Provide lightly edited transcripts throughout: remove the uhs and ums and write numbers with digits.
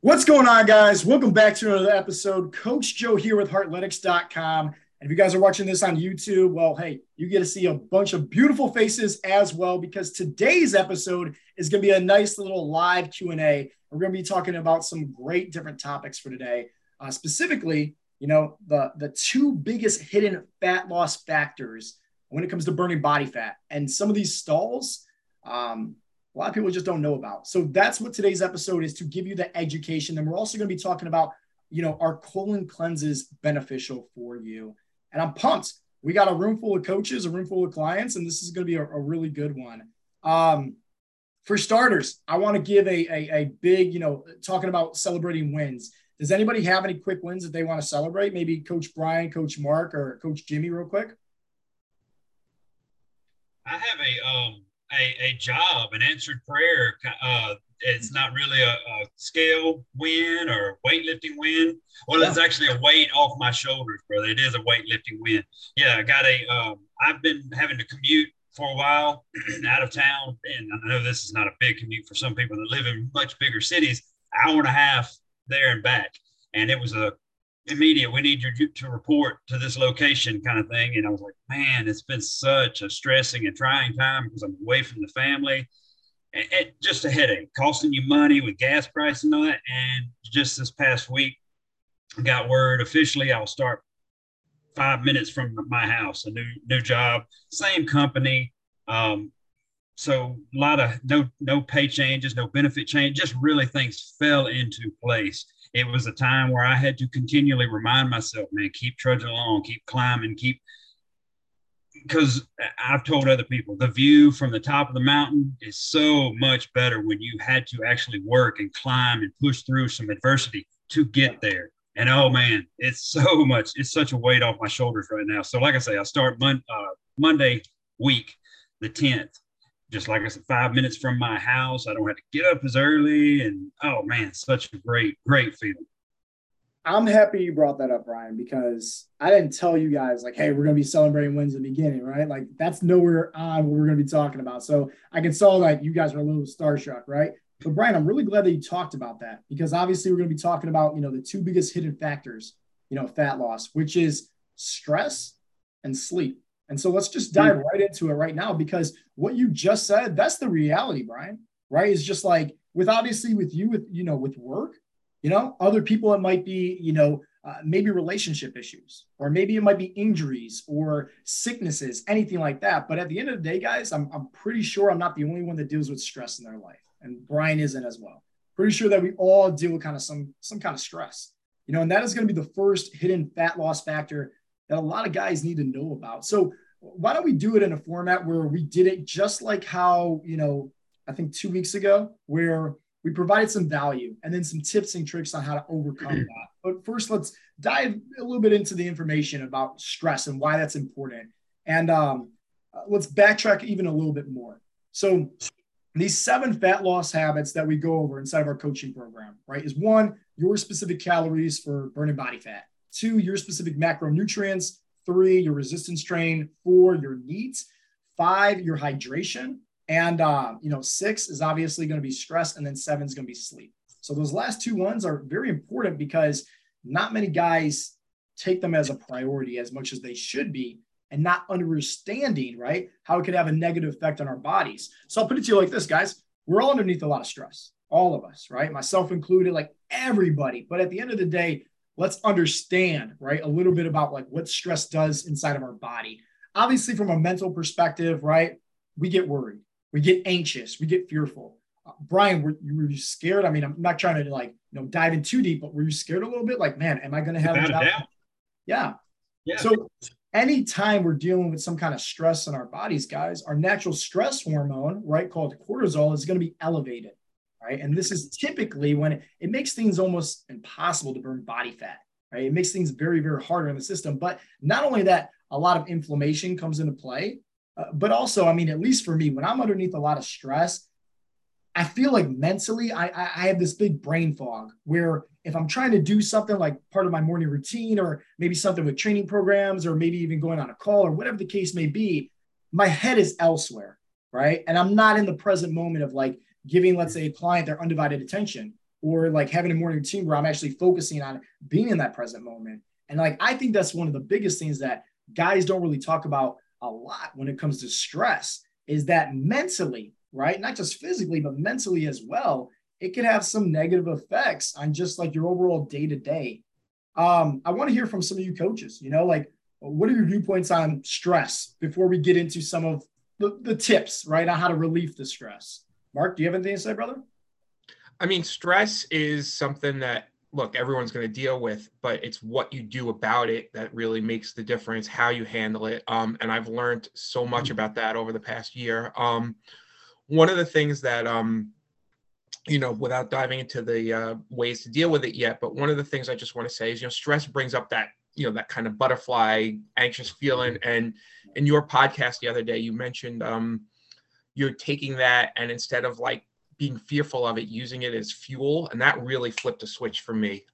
What's going on, guys? Welcome back to another episode. Coach Joe here with Heartletics.com. And if you guys are watching this on YouTube, well, hey, you get to see a bunch of beautiful faces as well, because today's episode is going to be a nice little live Q&A. We're going to be talking about some great different topics for today. Specifically, the two biggest hidden fat loss factors when it comes to burning body fat. And some of these stalls, a lot of people just don't know about. So that's what today's episode is, to give you the education. And we're also going to be talking about, are colon cleanses beneficial for you? And I'm pumped. We got a room full of coaches, a room full of clients, and this is going to be a really good one. For starters, I want to give a big, talking about celebrating wins. Does anybody have any quick wins that they want to celebrate? Maybe Coach Brian, Coach Mark, or Coach Jimmy real quick. I have a job, an answered prayer. It's not really a scale win or weightlifting win. Well, it's actually a weight off my shoulders, brother. It is a weightlifting win. Yeah, I got I've been having to commute for a while out of town. And I know this is not a big commute for some people that live in much bigger cities, hour and a half there and back. And it was immediate, we need you to report to this location kind of thing. And I was like, man, it's been such a stressing and trying time because I'm away from the family. And just a headache, costing you money with gas prices and all that. And just this past week, I got word officially I'll start 5 minutes from my house, a new job, same company. So a lot of no pay changes, no benefit change, just really things fell into place. It was a time where I had to continually remind myself, man, keep trudging along, keep climbing, because I've told other people, the view from the top of the mountain is so much better when you had to actually work and climb and push through some adversity to get there. And oh man, it's such a weight off my shoulders right now. So like I say, I start Monday week, the 10th. Just like I said, 5 minutes from my house. I don't have to get up as early. And oh man, such a great feeling. I'm happy you brought that up, Brian, because I didn't tell you guys like, hey, we're going to be celebrating wins in the beginning, right? Like that's nowhere on what we're going to be talking about. So I can saw like you guys are a little starstruck, right? But Brian, I'm really glad that you talked about that, because obviously we're going to be talking about, the two biggest hidden factors, fat loss, which is stress and sleep. And so let's just dive right into it right now, because what you just said, that's the reality, Brian, right? It's just like with you, with work, other people, it might be, maybe relationship issues, or maybe it might be injuries or sicknesses, anything like that. But at the end of the day, guys, I'm pretty sure I'm not the only one that deals with stress in their life. And Brian isn't as well. Pretty sure that we all deal with kind of some kind of stress, and that is going to be the first hidden fat loss factor that a lot of guys need to know about. So why don't we do it in a format where we did it just like how, I think 2 weeks ago, where we provided some value and then some tips and tricks on how to overcome that. But first, let's dive a little bit into the information about stress and why that's important. And let's backtrack even a little bit more. So these 7 fat loss habits that we go over inside of our coaching program, right, is 1, your specific calories for burning body fat. 2, your specific macronutrients. 3, your resistance strain. 4, your needs. 5, your hydration. And, 6 is obviously going to be stress. And then 7 is going to be sleep. So those last 2 ones are very important, because not many guys take them as a priority as much as they should be, and not understanding, right, how it could have a negative effect on our bodies. So I'll put it to you like this, guys. We're all underneath a lot of stress, all of us, right? Myself included, like everybody. But at the end of the day, let's understand, right, a little bit about like what stress does inside of our body. Obviously, from a mental perspective, right, we get worried, we get anxious, we get fearful. Brian, were you scared? I mean, I'm not trying to dive in too deep, but were you scared a little bit? Like, man, am I going to have a job? Yeah. So anytime we're dealing with some kind of stress in our bodies, guys, our natural stress hormone, right, called cortisol, is going to be elevated. Right. And this is typically when it makes things almost impossible to burn body fat. Right. It makes things very, very harder in the system. But not only that, a lot of inflammation comes into play, but also, I mean, at least for me, when I'm underneath a lot of stress, I feel like mentally I have this big brain fog where if I'm trying to do something like part of my morning routine, or maybe something with training programs, or maybe even going on a call, or whatever the case may be, my head is elsewhere. Right. And I'm not in the present moment of like giving, let's say, a client their undivided attention. or like having a morning routine where I'm actually focusing on being in that present moment. And like, I think that's one of the biggest things that guys don't really talk about a lot when it comes to stress, is that mentally, right? Not just physically, but mentally as well, it could have some negative effects on just like your overall day to day. I want to hear from some of you coaches, like what are your viewpoints on stress before we get into some of the tips, right, on how to relieve the stress? Mark, do you have anything to say, brother? I mean, stress is something that, look, everyone's going to deal with, but it's what you do about it that really makes the difference, how you handle it. And I've learned so much about that over the past year. One of the things that, without diving into the ways to deal with it yet, but one of the things I just want to say is, stress brings up that, that kind of butterfly, anxious feeling. And in your podcast the other day, you mentioned you're taking that, and instead of like being fearful of it, using it as fuel. And that really flipped a switch for me.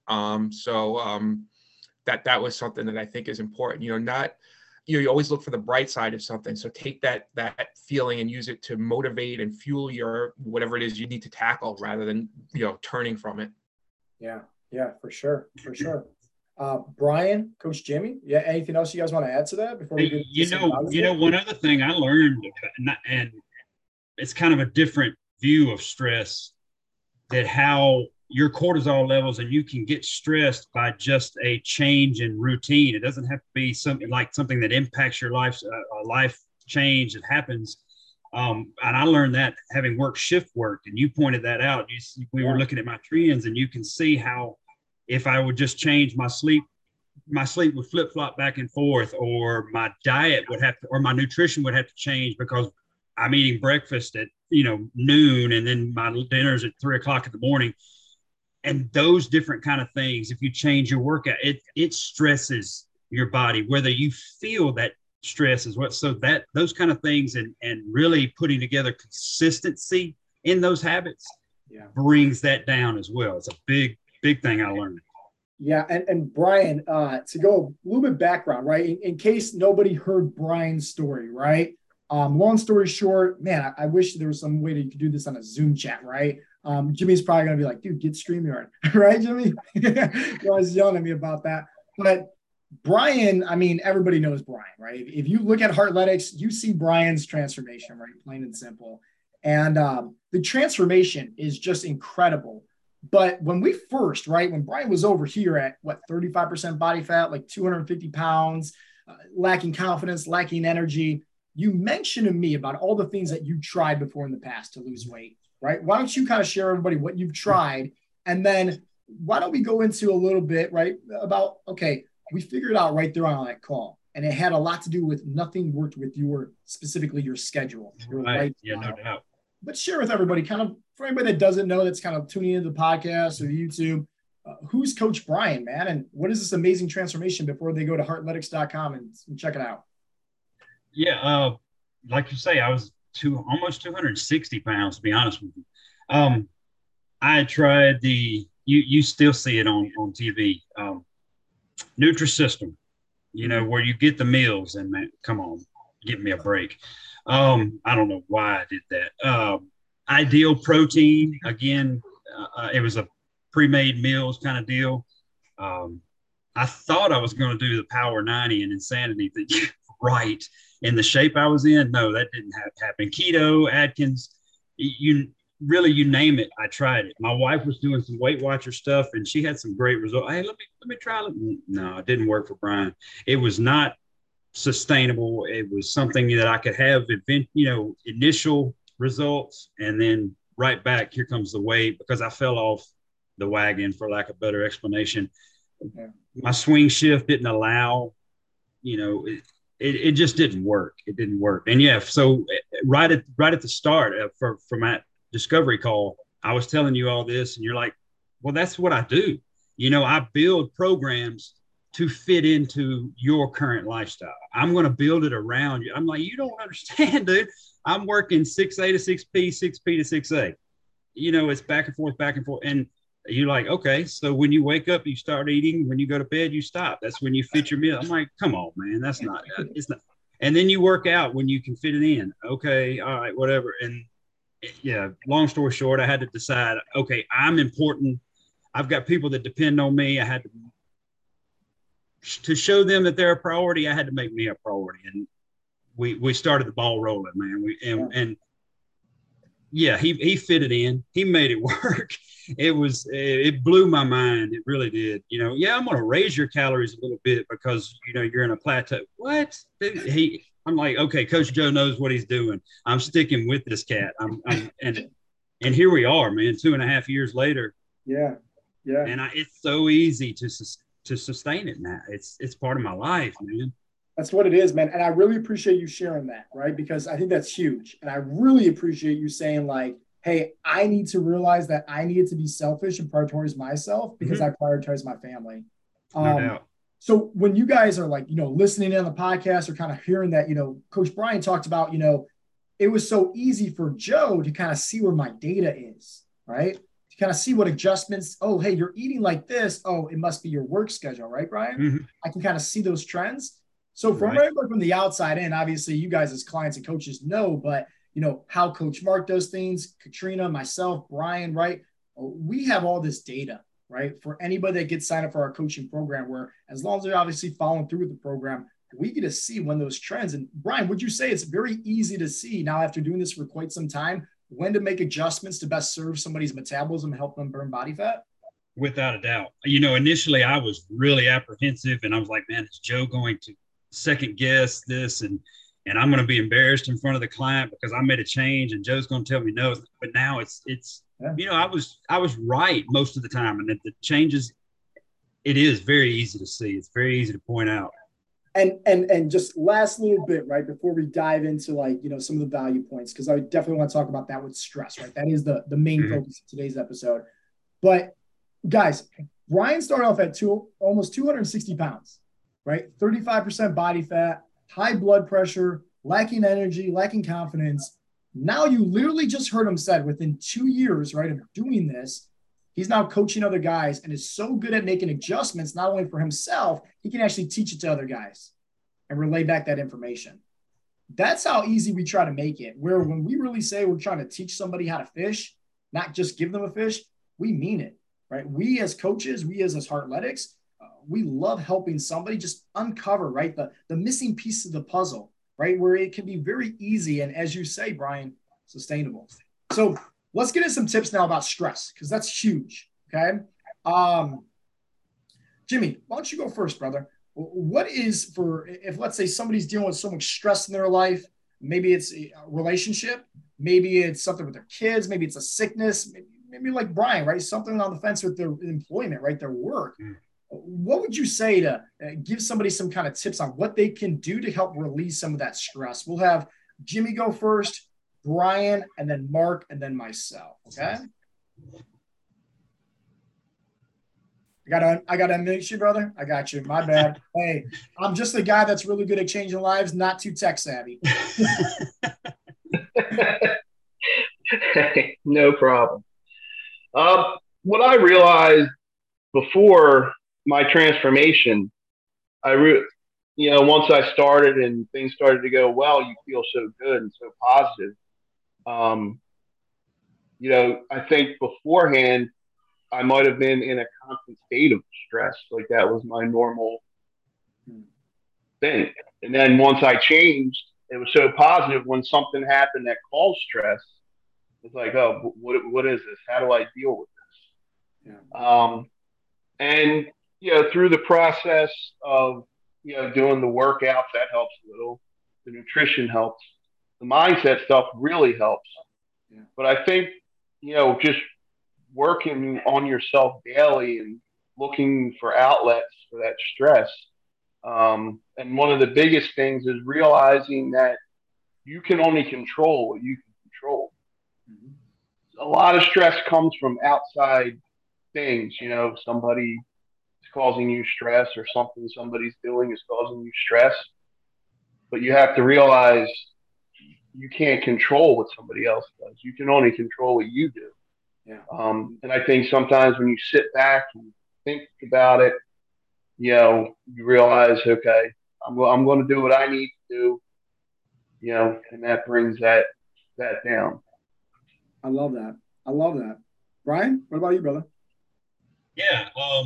That was something that I think is important, you always look for the bright side of something. So take that feeling and use it to motivate and fuel your, whatever it is you need to tackle, rather than, turning from it. Yeah, for sure. Brian, Coach Jimmy, anything else you guys want to add to that before we get one other thing I learned, and it's kind of a different view of stress, that how your cortisol levels, and you can get stressed by just a change in routine. It doesn't have to be something that impacts your life, a life change that happens. And I learned that having worked shift work, and you pointed that out. We were looking at my trends, and you can see how if I would just change my sleep would flip flop back and forth, or my diet would have to, or my nutrition would have to change because I'm eating breakfast at noon, and then my dinner's at 3:00 in the morning. And those different kind of things, if you change your workout, it stresses your body, whether you feel that stress is what. So that those kind of things, and really putting together consistency in those habits brings that down as well. It's a big thing I learned. Yeah. And Brian, to go a little bit background, right? In case nobody heard Brian's story, right? Long story short, man, I wish there was some way that you could do this on a Zoom chat, right? Jimmy's probably going to be like, dude, get StreamYard, right, Jimmy? You're always yelling at me about that. But Brian, I mean, everybody knows Brian, right? If you look at Heartletics, you see Brian's transformation, right? Plain and simple. And the transformation is just incredible. But when we first, right, when Brian was over here at 35% body fat, like 250 pounds, lacking confidence, lacking energy, you mentioned to me about all the things that you tried before in the past to lose weight, right? Why don't you kind of share everybody what you've tried? And then why don't we go into a little bit, right, about, okay, we figured out right there on that call, and it had a lot to do with nothing worked with specifically your schedule. Your right. Yeah, no doubt. But share with everybody, kind of, for anybody that doesn't know, that's kind of tuning into the podcast or YouTube, who's Coach Brian, man? And what is this amazing transformation before they go to heartletics.com and check it out? Yeah, like you say, I was almost 260 pounds, to be honest with you. I tried you still see it on TV, Nutrisystem, where you get the meals, and man, come on, give me a break. I don't know why I did that. Ideal Protein, again, it was a pre-made meals kind of deal. I thought I was going to do the Power 90 and Insanity, right, in the shape I was in. No, that didn't happen. Keto, Atkins, you name it, I tried it. My wife was doing some Weight Watcher stuff, and she had some great results. Hey, let me try it. No, it didn't work for Brian. It was not sustainable. It was something that I could have initial results, and then right back, here comes the weight, because I fell off the wagon, for lack of better explanation. Yeah. My swing shift didn't allow, it just didn't work. It didn't work. And so right at the start from that discovery call, I was telling you all this, and you're like, well, that's what I do. I build programs to fit into your current lifestyle. I'm going to build it around you. I'm like, you don't understand, dude. I'm working 6A to 6P, 6P to 6A. It's back and forth. And you're like, okay, so when you wake up, you start eating. When you go to bed, you stop. That's when you fit your meal. I'm like, come on, man. It's not. And then you work out when you can fit it in. Okay, all right, whatever. And long story short, I had to decide, okay, I'm important I've got people that depend on me. I had to show them that they're a priority. I had to make me a priority, and we started the ball rolling, man. And yeah, he fit it in. He made it work. It blew my mind. It really did. Yeah, I'm gonna raise your calories a little bit because you're in a plateau. What? I'm like, okay, Coach Joe knows what he's doing. I'm sticking with this cat. And here we are, man. 2.5 years later. Yeah. And it's so easy to sustain it now. It's part of my life, man. That's what it is, man. And I really appreciate you sharing that, right? Because I think that's huge. And I really appreciate you saying, like, hey, I need to realize that I needed to be selfish and prioritize myself because I prioritize my family. No doubt. So when you guys are like, listening in on the podcast or kind of hearing that, Coach Brian talked about, it was so easy for Joe to kind of see where my data is, right? To kind of see what adjustments. Oh, hey, you're eating like this. Oh, it must be your work schedule, right, Brian? Mm-hmm. I can kind of see those trends. So from everybody from the outside in, obviously you guys as clients and coaches know, but how Coach Mark does things, Katrina, myself, Brian, right? We have all this data, right? For anybody that gets signed up for our coaching program, where as long as they're obviously following through with the program, we get to see when those trends. And Brian, would you say it's very easy to see now after doing this for quite some time, when to make adjustments to best serve somebody's metabolism and help them burn body fat? Without a doubt. Initially I was really apprehensive and I was like, man, is Joe going to second guess this and I'm going to be embarrassed in front of the client because I made a change and Joe's going to tell me no. But now it's I was right most of the time, and the changes, it is very easy to see. It's very easy to point out. And just last little bit, right, before we dive into some of the value points, because I definitely want to talk about that with stress, right? That is the main focus of today's episode. But guys, Brian started off at almost 260 pounds. Right? 35% body fat, high blood pressure, lacking energy, lacking confidence. Now you literally just heard him said within 2 years, right, of doing this, he's now coaching other guys and is so good at making adjustments, not only for himself, he can actually teach it to other guys and relay back that information. That's how easy we try to make it, where when we really say we're trying to teach somebody how to fish, not just give them a fish, we mean it, right? We as coaches, we as Heartletics, we love helping somebody just uncover, right, the missing piece of the puzzle, right, where it can be very easy and, as you say, Brian, sustainable. So let's get into some tips now about stress, because that's huge, okay? Jimmy, why don't you go first, brother? What is if let's say somebody's dealing with so much stress in their life, maybe it's a relationship, maybe it's something with their kids, maybe it's a sickness, maybe like Brian, right, something on the fence with their employment, right, their work. What would you say to give somebody some kind of tips on what they can do to help release some of that stress? We'll have Jimmy go first, Brian, and then Mark, and then myself. Okay. I got to unmute you, brother. I got you. My bad. Hey, I'm just a guy that's really good at changing lives, not too tech savvy. No problem. What I realized before my transformation, once I started and things started to go well, you feel so good and so positive. I think beforehand, I might have been in a constant state of stress. Like that was my normal thing. And then once I changed, it was so positive when something happened that caused stress. It's like, oh, what is this? How do I deal with this? Yeah. And, through the process of, doing the workouts, that helps a little. The nutrition helps. The mindset stuff really helps. Yeah. But I think, just working on yourself daily and looking for outlets for that stress. And one of the biggest things is realizing that you can only control what you can control. Mm-hmm. A lot of stress comes from outside things, somebody is causing you stress or something somebody's doing is causing you stress. But you have to realize you can't control what somebody else does. You can only control what you do. Yeah. And I think sometimes when you sit back and think about it, you realize, okay, I'm going to do what I need to do, and that brings that down. I love that. Brian, what about you, brother? Yeah.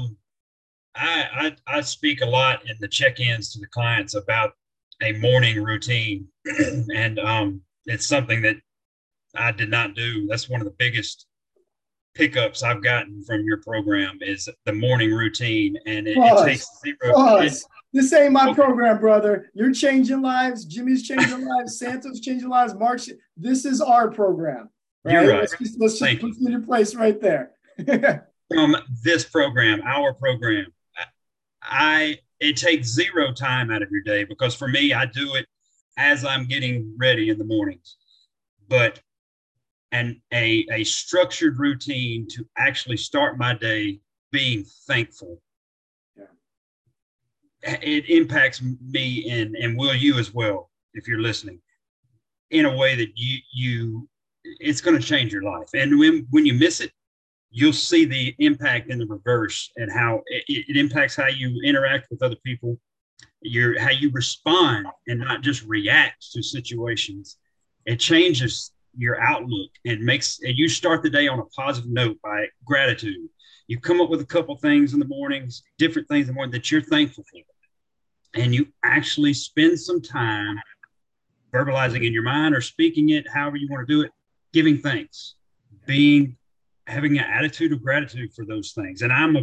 I speak a lot in the check-ins to the clients about a morning routine, and it's something that I did not do. That's one of the biggest pickups I've gotten from your program is the morning routine, and it takes zero. This ain't my program, brother. You're changing lives. Jimmy's changing lives. Santos changing lives. Mark's. This is our program. Right? You're right. Let's just put you in your place right there. From this program, our program, it takes zero time out of your day, because for me, I do it as I'm getting ready in the mornings. But a structured routine to actually start my day being thankful. Yeah. It impacts me and will you as well, if you're listening, in a way that you it's going to change your life. And when you miss it, you'll see the impact in the reverse, and how it impacts how you interact with other people, how you respond and not just react to situations. It changes your outlook and you start the day on a positive note by gratitude. You come up with a couple things in the mornings, different things in the morning that you're thankful for. And you actually spend some time verbalizing in your mind or speaking it, however you want to do it, giving thanks, having an attitude of gratitude for those things. And I'm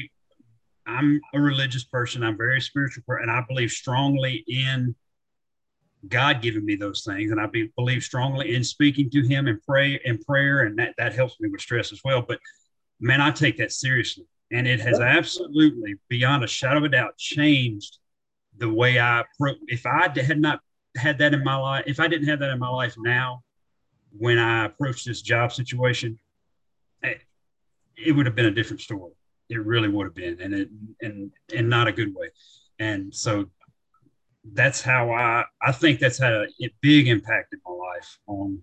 a religious person. I'm very spiritual, and I believe strongly in God giving me those things. And I believe strongly in speaking to him and prayer. And that helps me with stress as well. But man, I take that seriously. And it has absolutely, beyond a shadow of a doubt, changed the way if I had not had that in my life, if I didn't have that in my life now, when I approached this job situation, it would have been a different story. It really would have been, and not a good way. And so that's how I think that's had a big impact in my life on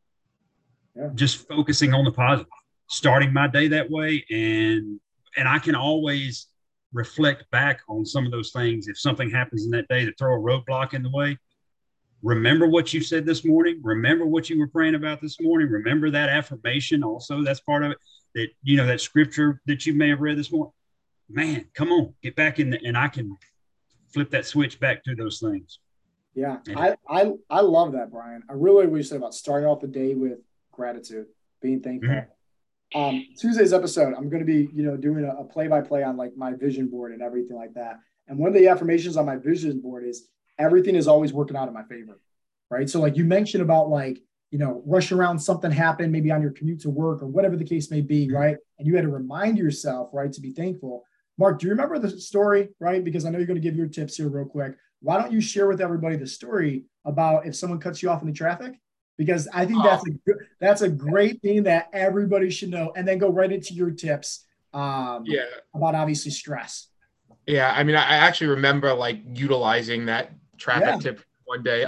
just focusing on the positive, starting my day that way. And I can always reflect back on some of those things. If something happens in that day to throw a roadblock in the way, remember what you said this morning. Remember what you were praying about this morning. Remember that affirmation also. That's part of it. That scripture that you may have read this morning. Man, come on, get back in and I can flip that switch back to those things. Yeah, I love that, Brian. I really what you said about starting off the day with gratitude, being thankful. Mm-hmm. Tuesday's episode, I'm going to be, doing a play-by-play on like my vision board and everything like that. And one of the affirmations on my vision board is everything is always working out in my favor, right? So like you mentioned about like, rush around, something happened, maybe on your commute to work or whatever the case may be, right? And you had to remind yourself, right, to be thankful. Mark, do you remember the story, right? Because I know you're going to give your tips here real quick. Why don't you share with everybody the story about if someone cuts you off in the traffic? Because I think that's a great thing that everybody should know. And then go right into your tips about obviously stress. Yeah, I mean, I actually remember like utilizing that traffic tip one day.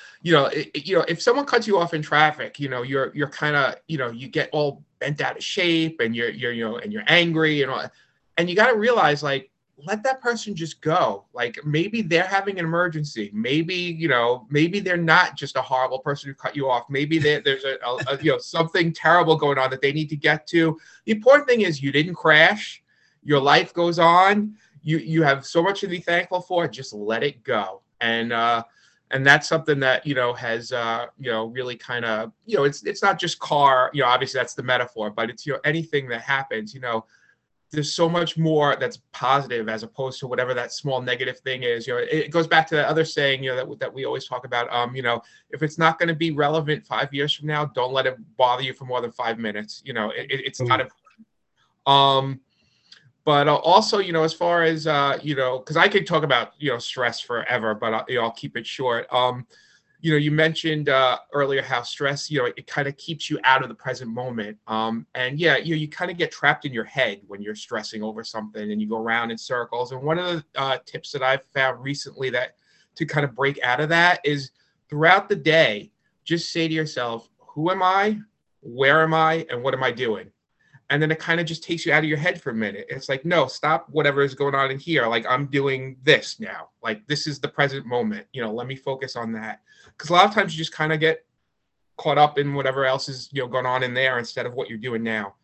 If someone cuts you off in traffic, you're kind of, you get all bent out of shape and you're angry and you got to realize like, let that person just go. Like maybe they're having an emergency. Maybe they're not just a horrible person who cut you off. Maybe there's a something terrible going on that they need to get to. The important thing is you didn't crash. Your life goes on. You have so much to be thankful for. Just let it go. And that's something that, has, really kind of, it's not just car, obviously that's the metaphor, but it's, anything that happens, there's so much more that's positive as opposed to whatever that small negative thing is. It goes back to that other saying, that we always talk about, if it's not going to be relevant 5 years from now, don't let it bother you for more than 5 minutes. It's not important. But also, as far as, because I could talk about, stress forever, but I'll keep it short. You mentioned earlier how stress, it kind of keeps you out of the present moment. You kind of get trapped in your head when you're stressing over something and you go around in circles. And one of the tips that I've found recently that to kind of break out of that is throughout the day, just say to yourself, who am I? Where am I? And what am I doing? And then it kind of just takes you out of your head for a minute. It's like, no, stop whatever is going on in here. Like I'm doing this now. Like this is the present moment. Let me focus on that. Because a lot of times you just kind of get caught up in whatever else is going on in there instead of what you're doing now.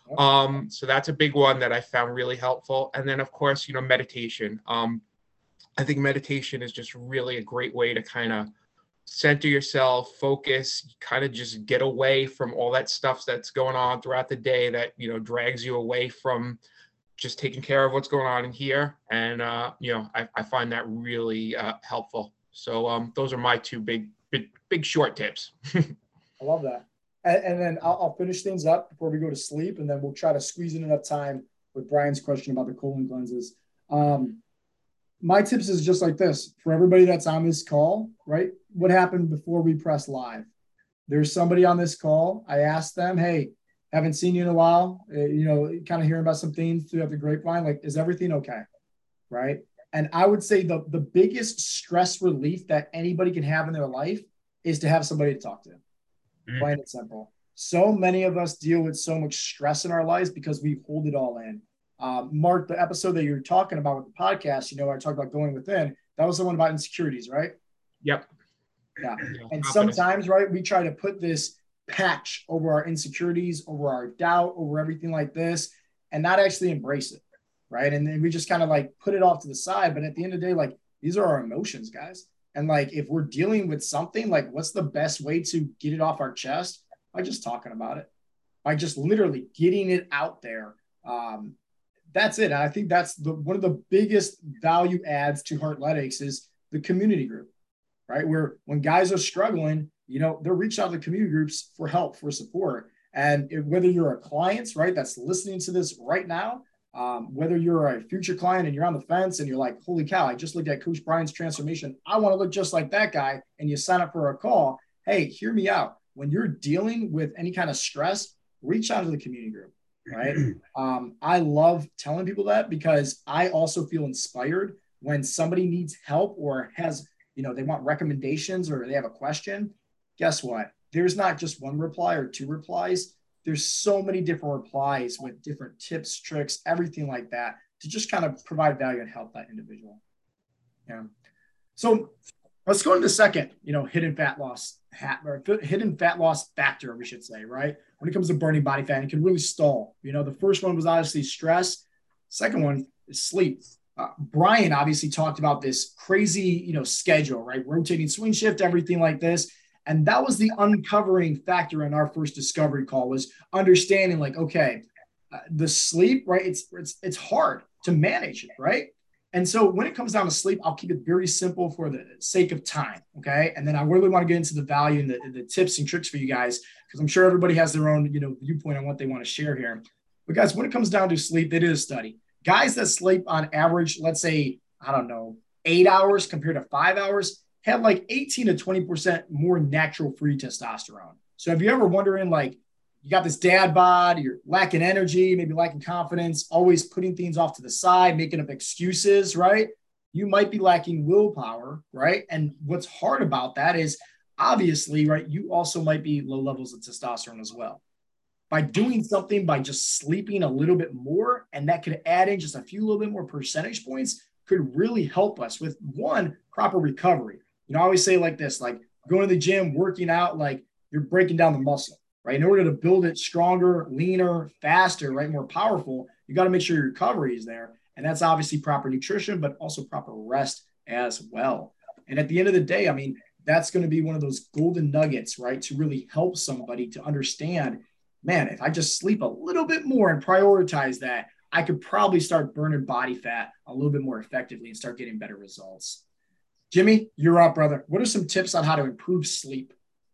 So that's a big one that I found really helpful. And then of course, meditation. I think meditation is just really a great way to kind of center yourself, focus, kind of just get away from all that stuff that's going on throughout the day that, drags you away from just taking care of what's going on in here. And, I find that really helpful. So those are my two big short tips. I love that. And then I'll finish things up before we go to sleep, and then we'll try to squeeze in enough time with Brian's question about the colon cleanses. My tips is just like this for everybody that's on this call, right? What happened before we press live? There's somebody on this call. I asked them, hey, haven't seen you in a while, kind of hearing about some things throughout the grapevine. Like, is everything okay? Right. And I would say the biggest stress relief that anybody can have in their life is to have somebody to talk to. Plain and simple. So many of us deal with so much stress in our lives because we hold it all in. Mark, the episode that you're talking about with the podcast, I talked about going within. That was the one about insecurities, right? Yep. Yeah. And sometimes, right, we try to put this patch over our insecurities, over our doubt, over everything like this, and not actually embrace it, right? And then we just kind of like put it off to the side. But at the end of the day, like, these are our emotions, guys. And like, if we're dealing with something, like, what's the best way to get it off our chest? By just talking about it, by just literally getting it out there. That's it. And I think that's one of the biggest value adds to Heartletics is the community group, right? Where when guys are struggling, they're reaching out to community groups for help, for support. And whether you're a client, right, that's listening to this right now, whether you're a future client and you're on the fence and you're like, holy cow, I just looked at Coach Brian's transformation. I want to look just like that guy. And you sign up for a call. Hey, hear me out. When you're dealing with any kind of stress, reach out to the community group, right? I love telling people that because I also feel inspired when somebody needs help or has, they want recommendations or they have a question. Guess what? There's not just one reply or two replies. There's so many different replies with different tips, tricks, everything like that to just kind of provide value and help that individual. Yeah. So let's go into the second, hidden fat loss factor, we should say, right? When it comes to burning body fat, it can really stall. The first one was obviously stress. Second one is sleep. Brian obviously talked about this crazy, schedule, right? Rotating swing shift, everything like this. And that was the uncovering factor in our first discovery call was understanding like, okay, the sleep, right? It's hard to manage it, right? And so when it comes down to sleep, I'll keep it very simple for the sake of time. Okay. And then I really want to get into the value and the tips and tricks for you guys, because I'm sure everybody has their own, viewpoint on what they want to share here. But guys, when it comes down to sleep, they did a study. Guys that sleep on average, let's say, 8 hours compared to 5 hours, have like 18 to 20% more natural free testosterone. So if you're ever wondering, like, you got this dad bod, you're lacking energy, maybe lacking confidence, always putting things off to the side, making up excuses, right? You might be lacking willpower, right? And what's hard about that is obviously, right, you also might be low levels of testosterone as well. By doing something, by just sleeping a little bit more, and that could add in just a few little bit more percentage points, could really help us with one, proper recovery. I always say like this, like going to the gym, working out, like you're breaking down the muscle, right? In order to build it stronger, leaner, faster, right, more powerful, you got to make sure your recovery is there. And that's obviously proper nutrition, but also proper rest as well. And at the end of the day, that's going to be one of those golden nuggets, right, to really help somebody to understand, man, if I just sleep a little bit more and prioritize that, I could probably start burning body fat a little bit more effectively and start getting better results. Jimmy, you're up, brother. What are some tips on how to improve sleep?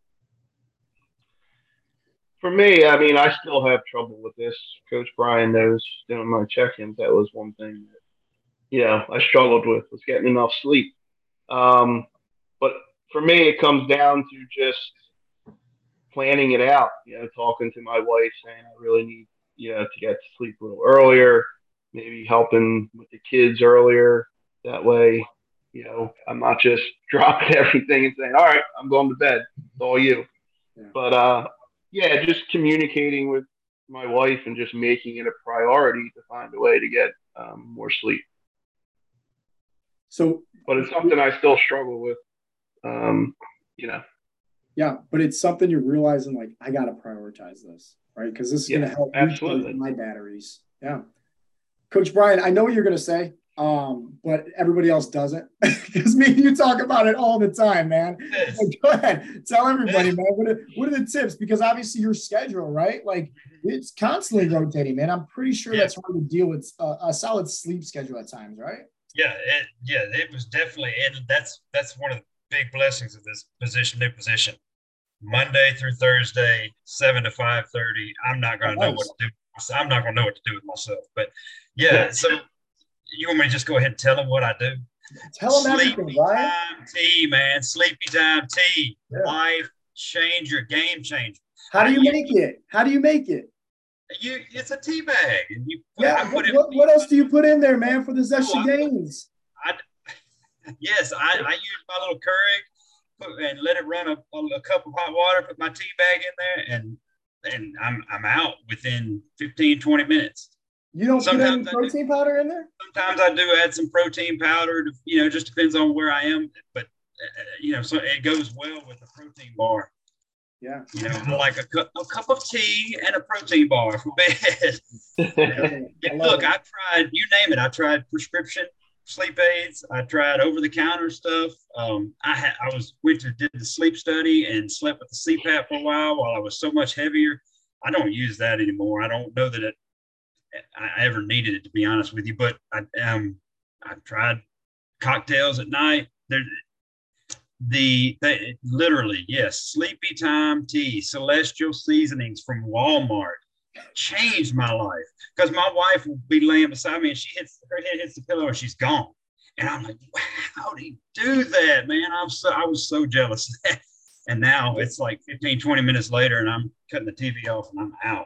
For me, I still have trouble with this. Coach Brian knows doing my check-ins. That was one thing that, I struggled with was getting enough sleep. But for me, it comes down to just planning it out, talking to my wife saying I really need, to get to sleep a little earlier, maybe helping with the kids earlier. That way, I'm not just dropping everything and saying, all right, I'm going to bed. It's all you. Yeah. But, just communicating with my wife and just making it a priority to find a way to get more sleep. But it's something I still struggle with, Yeah, but it's something you're realizing, like, I got to prioritize this. right? Because this is going to help absolutely my batteries. Yeah. Coach Brian, I know what you're going to say, but everybody else doesn't, because me and you talk about it all the time, man. Yes. So go ahead, tell everybody, man. What are the tips? Because obviously your schedule, right? Like it's constantly rotating, man. I'm pretty sure that's hard to deal with a solid sleep schedule at times, right? Yeah, it was definitely, and that's one of the big blessings of this new position. Monday through Thursday, 7 to 5:30. I'm not going to know what to do. I'm not going to know what to do with myself. But yeah, so you want me to just go ahead and tell them what I do? Tell them everything, right? Time tea, man. Sleepy time tea. Life changer, game changer. How do you make it? How do you make it? It's a tea bag. And what else do you put in there, man, for the zesty gains? I use my little Keurig and let it run a cup of hot water, put my tea bag in there, and I'm out within 15, 20 minutes. You don't put any protein powder in there? Sometimes I do add some protein powder. Just depends on where I am. But, so it goes well with the protein bar. Yeah. I like a cup of tea and a protein bar for bed. Look, I tried, you name it. I tried prescription sleep aids. I tried over-the-counter stuff. Did the sleep study and slept with the CPAP for a while I was so much heavier. I don't use that anymore. I don't know that I ever needed it, to be honest with you. But I've tried cocktails at night. Literally, yes, Sleepy Time tea, Celestial Seasonings from Walmart changed my life, because my wife will be laying beside me and her head hits the pillow and she's gone. And I'm like, wow, how do you do that, man? I was so jealous of that. And now it's like 15, 20 minutes later and I'm cutting the TV off and I'm out.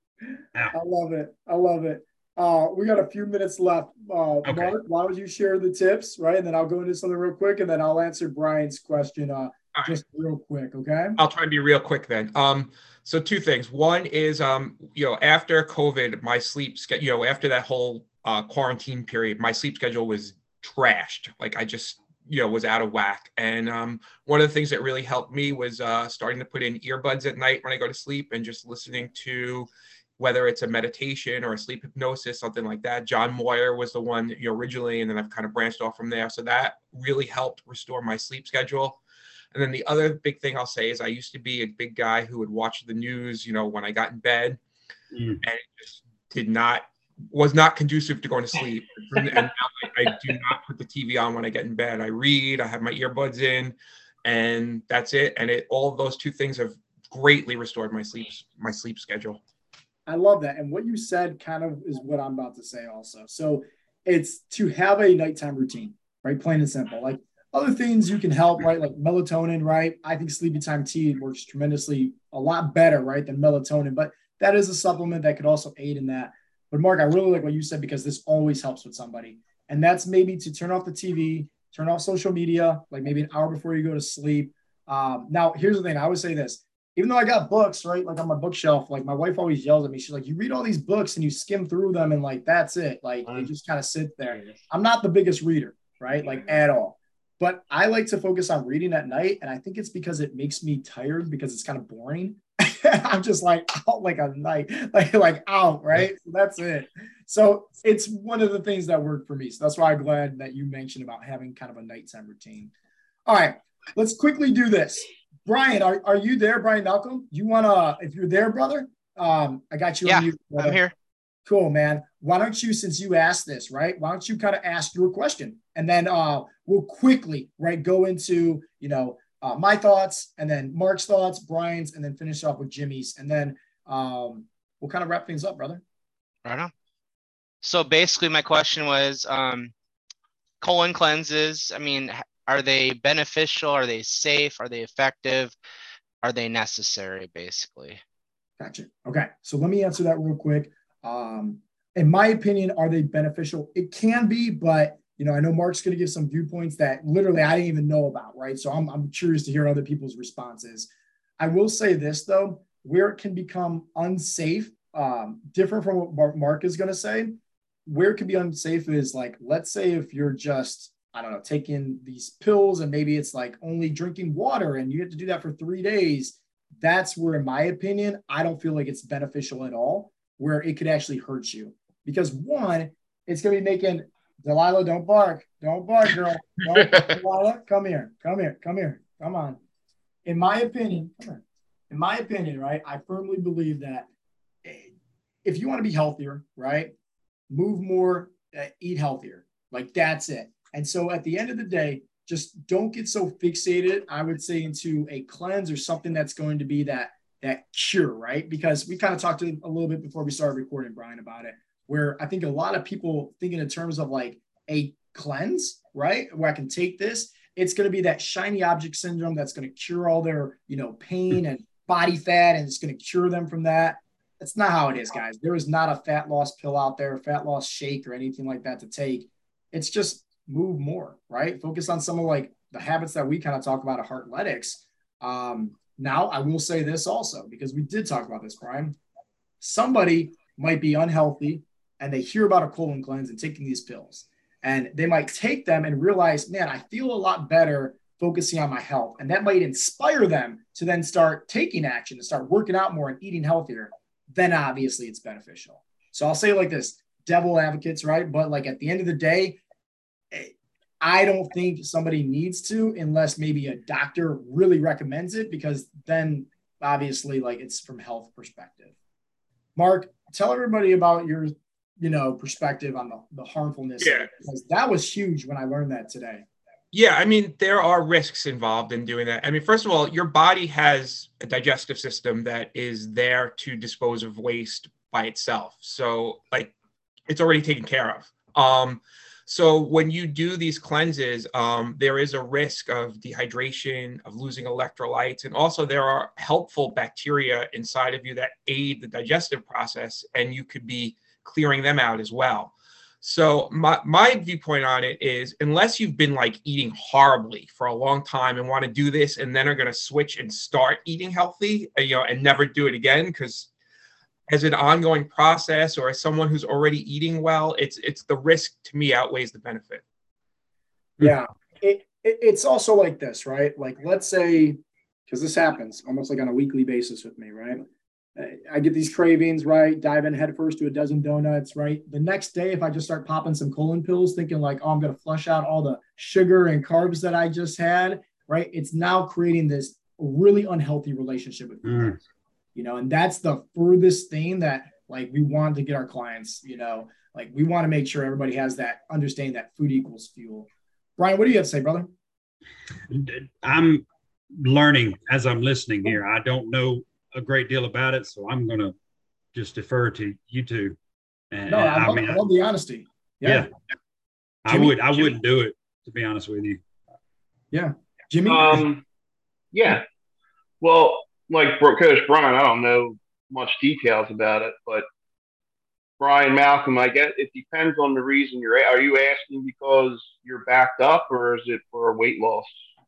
I love it. We got a few minutes left. Okay. Mark, why don't you share the tips, right? And then I'll go into something real quick, and then I'll answer Brian's question just real quick, okay? I'll try to be real quick then. So two things. One is, after COVID, my sleep schedule, after that whole quarantine period, my sleep schedule was trashed. Like I just, was out of whack. And one of the things that really helped me was starting to put in earbuds at night when I go to sleep and just listening to, whether it's a meditation or a sleep hypnosis, something like that. John Moyer was the one originally, and then I've kind of branched off from there. So that really helped restore my sleep schedule. And then the other big thing I'll say is I used to be a big guy who would watch the news, when I got in bed, and it just was not conducive to going to sleep. And now I do not put the TV on when I get in bed. I read, I have my earbuds in, and that's it. And all of those two things have greatly restored my sleep schedule. I love that. And what you said kind of is what I'm about to say also. So it's to have a nighttime routine, right? Plain and simple. Like other things you can help, right? Like melatonin, right? I think Sleepy Time tea works tremendously, a lot better, right, than melatonin, but that is a supplement that could also aid in that. But Mark, I really like what you said, because this always helps with somebody. And that's maybe to turn off the TV, turn off social media, like maybe an hour before you go to sleep. Now, here's the thing. I would say this. Even though I got books, right, like on my bookshelf, like my wife always yells at me. She's like, you read all these books and you skim through them and like, that's it. Like they just kind of sit there. I'm not the biggest reader, right? Like at all. But I like to focus on reading at night. And I think it's because it makes me tired, because it's kind of boring. I'm just like out like a night, like out, right? So that's it. So it's one of the things that worked for me. So that's why I'm glad that you mentioned about having kind of a nighttime routine. All right, let's quickly do this. Brian, are you there? Brian Malcolm, you want to, if you're there, brother, I got you. Yeah, on mute, I'm here. Cool, man. Why don't you, since you asked this, right, why don't you kind of ask your question, and then we'll quickly, right, go into, my thoughts, and then Mark's thoughts, Brian's, and then finish off with Jimmy's, and then we'll kind of wrap things up, brother. Right on. So basically my question was, colon cleanses, I mean, are they beneficial? Are they safe? Are they effective? Are they necessary, basically? Gotcha. Okay. So let me answer that real quick. In my opinion, are they beneficial? It can be, but I know Mark's going to give some viewpoints that literally I didn't even know about, right? So I'm curious to hear other people's responses. I will say this though, where it can become unsafe, different from what Mark is going to say, where it can be unsafe is like, let's say if you're just, I don't know, taking these pills and maybe it's like only drinking water and you have to do that for 3 days. that's where, in my opinion, I don't feel like it's beneficial at all, where it could actually hurt you. Because one, it's going to be making Delilah, don't bark, girl. Don't, Delilah, come here, come on. In my opinion, right, I firmly believe that if you want to be healthier, right, move more, eat healthier. Like, that's it. And so at the end of the day, just don't get so fixated, I would say, into a cleanse or something that's going to be that cure, right? Because we kind of talked a little bit before we started recording, Brian, about it, where I think a lot of people thinking in terms of like a cleanse, right? Where I can take this, it's going to be that shiny object syndrome that's going to cure all their, pain and body fat, and it's going to cure them from that. That's not how it is, guys. There is not a fat loss pill out there, a fat loss shake or anything like that to take. It's just move more, right? Focus on some of like the habits that we kind of talk about at Heartletics. Now, I will say this also, because we did talk about this, Brian. Somebody might be unhealthy and they hear about a colon cleanse and taking these pills, and they might take them and realize, man, I feel a lot better focusing on my health. And that might inspire them to then start taking action and start working out more and eating healthier. Then obviously it's beneficial. So I'll say it like this, devil advocates, right? But like at the end of the day, I don't think somebody needs to, unless maybe a doctor really recommends it, because then obviously like it's from health perspective. Mark, tell everybody about your, perspective on the harmfulness. Yeah. Because that was huge when I learned that today. Yeah, I mean, there are risks involved in doing that. I mean, first of all, your body has a digestive system that is there to dispose of waste by itself. So, like, it's already taken care of. So when you do these cleanses, there is a risk of dehydration, of losing electrolytes, and also there are helpful bacteria inside of you that aid the digestive process, and you could be clearing them out as well. So my viewpoint on it is, unless you've been like eating horribly for a long time and want to do this and then are going to switch and start eating healthy, and never do it again, because as an ongoing process, or as someone who's already eating well, it's the risk to me outweighs the benefit. Yeah. It's also like this, right? Like, let's say, because this happens almost like on a weekly basis with me, right? I get these cravings, right? Dive in headfirst to a dozen donuts, right? The next day, if I just start popping some colon pills, thinking like, oh, I'm going to flush out all the sugar and carbs that I just had, right? It's now creating this really unhealthy relationship with food. And that's the furthest thing that like we want to get our clients, like we want to make sure everybody has that understanding that food equals fuel. Brian, what do you have to say, brother? I'm learning as I'm listening here. I don't know a great deal about it, so I'm going to just defer to you two. And, I love the honesty. Yeah. Jimmy, I wouldn't do it, to be honest with you. Yeah. Jimmy? Yeah. Well, like Coach Brian, I don't know much details about it, but Brian, Malcolm, I guess it depends on the reason are you asking because you're backed up, or is it for weight loss?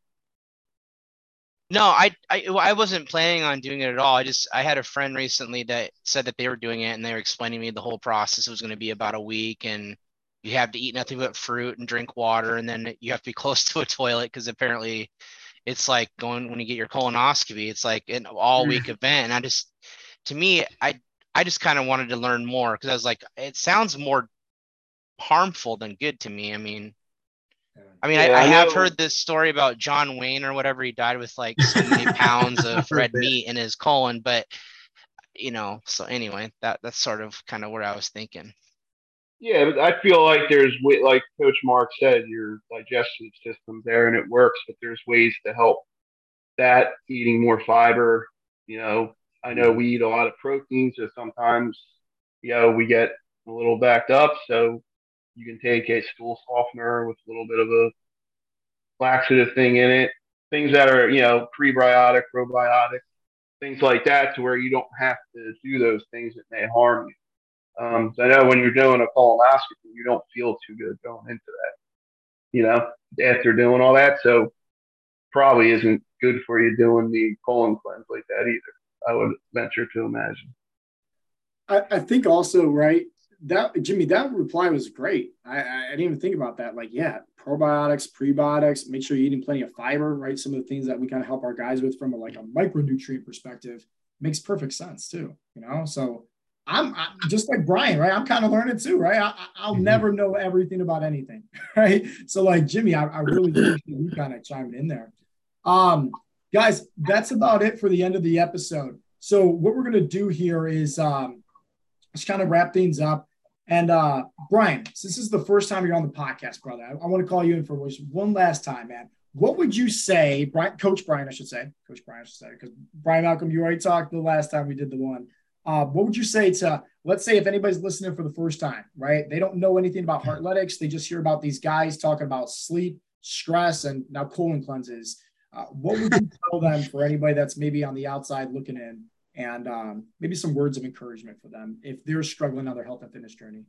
No, I wasn't planning on doing it at all. I had a friend recently that said that they were doing it, and they were explaining to me the whole process. It was going to be about a week, and you have to eat nothing but fruit and drink water, and then you have to be close to a toilet, because apparently it's like going when you get your colonoscopy. It's like an all-week event, and to me, I just kind of wanted to learn more, because I was like, it sounds more harmful than good to me. I mean, I have heard this story about John Wayne or whatever. He died with like so many pounds of red meat in his colon, but so anyway, that's sort of kind of where I was thinking. Yeah, but I feel like there's, like Coach Mark said, your digestive system's there and it works, but there's ways to help that, eating more fiber. I know we eat a lot of protein, so sometimes, we get a little backed up. So you can take a stool softener with a little bit of a laxative thing in it, things that are, prebiotic, probiotic, things like that, to where you don't have to do those things that may harm you. So I know when you're doing a colonoscopy, you don't feel too good going into that, after doing all that. So probably isn't good for you doing the colon cleanse like that either, I would venture to imagine. I think also, right, Jimmy, that reply was great. I didn't even think about that. Like, yeah, probiotics, prebiotics, make sure you're eating plenty of fiber, right? Some of the things that we kind of help our guys with from a micronutrient perspective makes perfect sense too, So I'm just like Brian, right? I'm kind of learning too, right? I'll never know everything about anything, right? So like Jimmy, I really appreciate you kind of chiming in there. Guys, that's about it for the end of the episode. So what we're going to do here is just kind of wrap things up. And Brian, since this is the first time you're on the podcast, brother, I want to call you in for one last time, man. What would you say, Coach Brian, because Brian Malcolm, you already talked the last time we did the one. What would you say to, let's say if anybody's listening for the first time, right? They don't know anything about Heartletics. They just hear about these guys talking about sleep, stress, and now colon cleanses. What would you tell them for anybody that's maybe on the outside looking in, and maybe some words of encouragement for them if they're struggling on their health and fitness journey?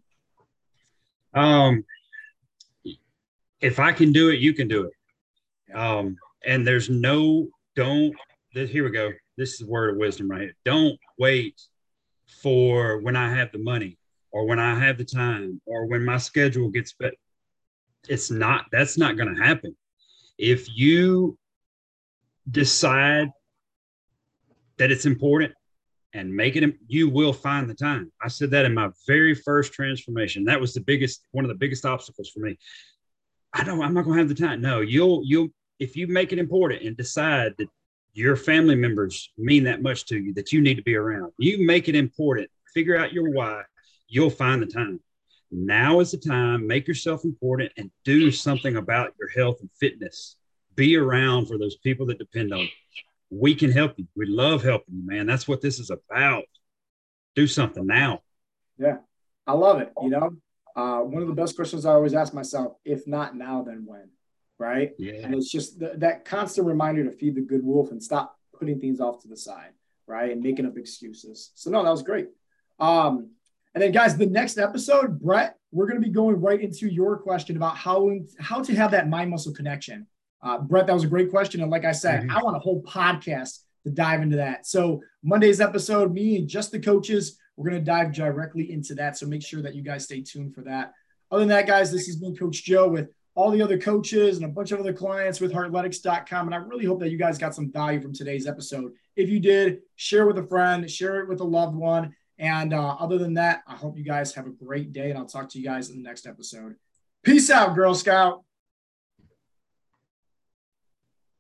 If I can do it, you can do it. And there's here we go. This is the word of wisdom right here. Don't wait for when I have the money or when I have the time or when my schedule gets better. That's not going to happen. If you decide that it's important and make it, you will find the time. I said that in my very first transformation. That was one of the biggest obstacles for me. I'm not going to have the time. No, you'll, if you make it important and decide that your family members mean that much to you, that you need to be around, you make it important, figure out your why, you'll find the time. Now is the time. Make yourself important and do something about your health and fitness. Be around for those people that depend on you. We can help you. We love helping you, man. That's what this is about. Do something now. Yeah, I love it. One of the best questions I always ask myself, if not now, then when, right? Yeah. And it's just that constant reminder to feed the good wolf and stop putting things off to the side, right? And making up excuses. So no, that was great. And then guys, the next episode, Brett, we're going to be going right into your question about how to have that mind muscle connection. Brett, that was a great question. And like I said, I want a whole podcast to dive into that. So Monday's episode, me and just the coaches, we're going to dive directly into that. So make sure that you guys stay tuned for that. Other than that, guys, this has been Coach Joe with all the other coaches and a bunch of other clients with Heartletics.com. And I really hope that you guys got some value from today's episode. If you did, share with a friend, share it with a loved one. And other than that, I hope you guys have a great day, and I'll talk to you guys in the next episode. Peace out, Girl Scout.